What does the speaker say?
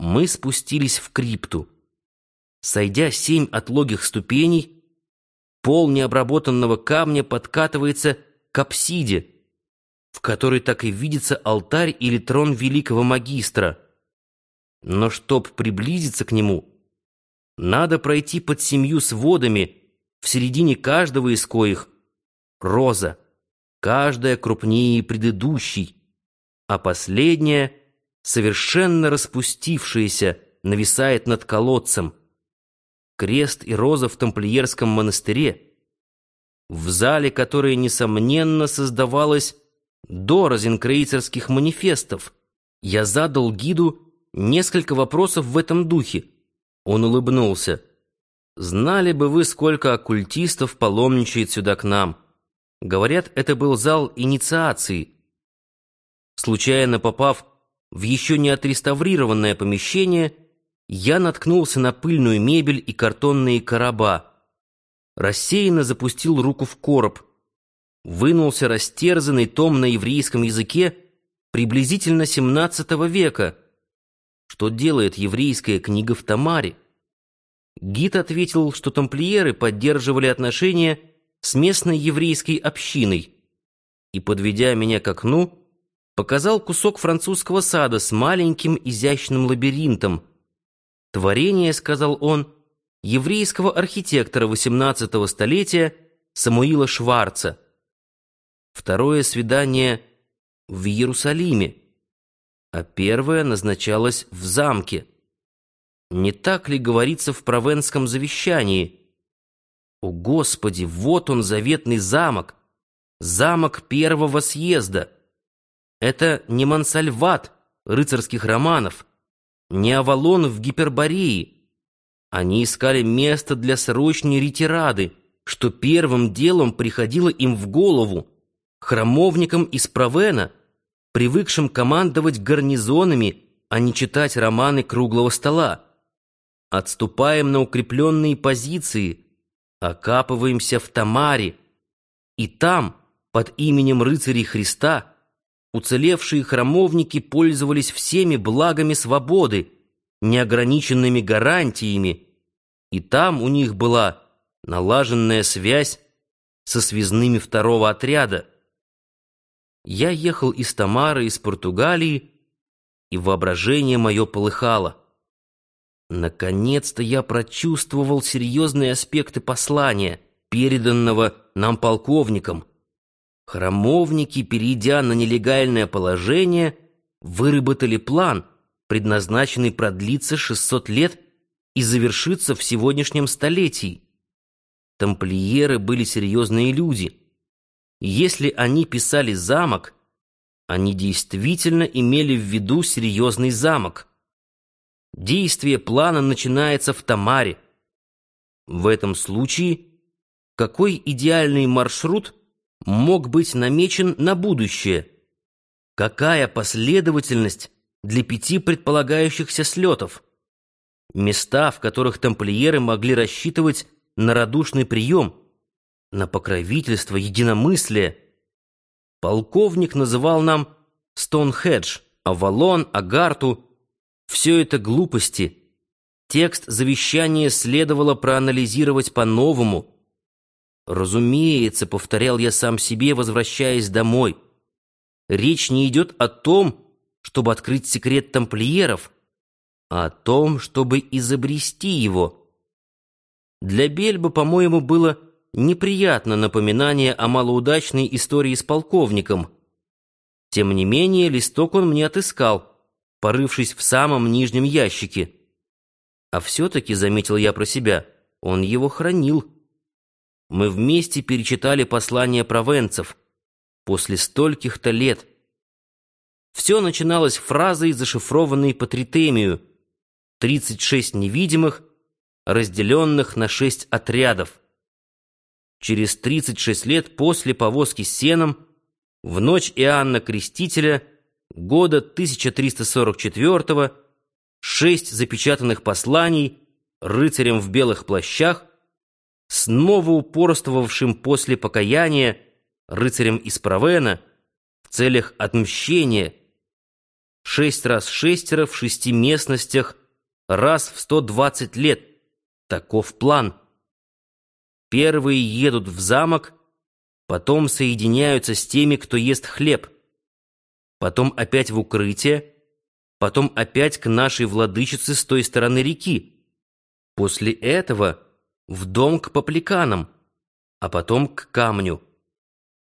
Мы спустились в крипту. Сойдя 7 отлогих ступеней, пол необработанного камня подкатывается к апсиде, в которой так и видится алтарь или трон великого магистра. Но чтоб приблизиться к нему, надо пройти под 7 сводами, в середине каждого из коих роза, каждая крупнее предыдущей, а последняя, совершенно распустившаяся, нависает над колодцем. Крест и роза в тамплиерском монастыре, в зале, которое, несомненно, создавалось до розенкрейцерских манифестов. Я задал гиду несколько вопросов в этом духе. Он улыбнулся. «Знали бы вы, сколько оккультистов паломничает сюда к нам. Говорят, это был зал инициации». Случайно попав в еще не отреставрированное помещение, я наткнулся на пыльную мебель и картонные короба. Рассеянно запустил руку в короб. Вынулся растерзанный том на еврейском языке приблизительно XVII века. Что делает еврейская книга в Тамаре? Гид ответил, что тамплиеры поддерживали отношения с местной еврейской общиной, и, подведя меня к окну, показал кусок французского сада с маленьким изящным лабиринтом. Творение, сказал он, еврейского архитектора XVIII столетия Самуила Шварца. Второе свидание в Иерусалиме, а первое назначалось в замке. Не так ли говорится в Провенском завещании? О, Господи, вот он, заветный замок, замок первого съезда. Это не Монсальват рыцарских романов, не Авалон в Гиперборее. Они искали место для срочной ретирады, что первым делом приходило им в голову, храмовникам из Провена, привыкшим командовать гарнизонами, а не читать романы круглого стола. Отступаем на укрепленные позиции, окапываемся в Тамаре, и там, под именем рыцарей Христа, уцелевшие храмовники пользовались всеми благами свободы, неограниченными гарантиями, и там у них была налаженная связь со связными второго отряда. Я ехал из Тамары, из Португалии, и воображение мое полыхало. Наконец-то я прочувствовал серьезные аспекты послания, переданного нам полковником. Храмовники, перейдя на нелегальное положение, выработали план, предназначенный продлиться 600 лет и завершиться в сегодняшнем столетии. Тамплиеры были серьезные люди. Если они писали «замок», они действительно имели в виду серьезный замок. Действие плана начинается в Тамаре. В этом случае какой идеальный маршрут мог быть намечен на будущее? Какая последовательность для 5 предполагающихся слетов? Места, в которых тамплиеры могли рассчитывать на радушный прием, на покровительство, единомыслие. Полковник называл нам Стоунхедж, Авалон, Агарту. Все это глупости. Текст завещания следовало проанализировать по-новому. Разумеется, повторял я сам себе, возвращаясь домой, речь не идет о том, чтобы открыть секрет тамплиеров, а о том, чтобы изобрести его. Для Бельба, по-моему, было неприятно напоминание о малоудачной истории с полковником. Тем не менее, листок он мне отыскал, порывшись в самом нижнем ящике. А все-таки, заметил я про себя, он его хранил. Мы вместе перечитали послания провенцев после стольких-то лет. Все начиналось фразой, зашифрованной по тритемию: 36 невидимых, разделенных на 6 отрядов. Через 36 лет после повозки с сеном, в ночь Иоанна Крестителя, года 1344-го, 6 запечатанных посланий рыцарям в белых плащах, снова упорствовавшим после покаяния рыцарям из Провена в целях отмщения, 6 раз шестеро в 6 местностях, раз в 120 лет. Таков план. Первые едут в замок, потом соединяются с теми, кто ест хлеб. Потом опять в укрытие, потом опять к нашей владычице с той стороны реки. После этого в дом к попликанам, а потом к камню.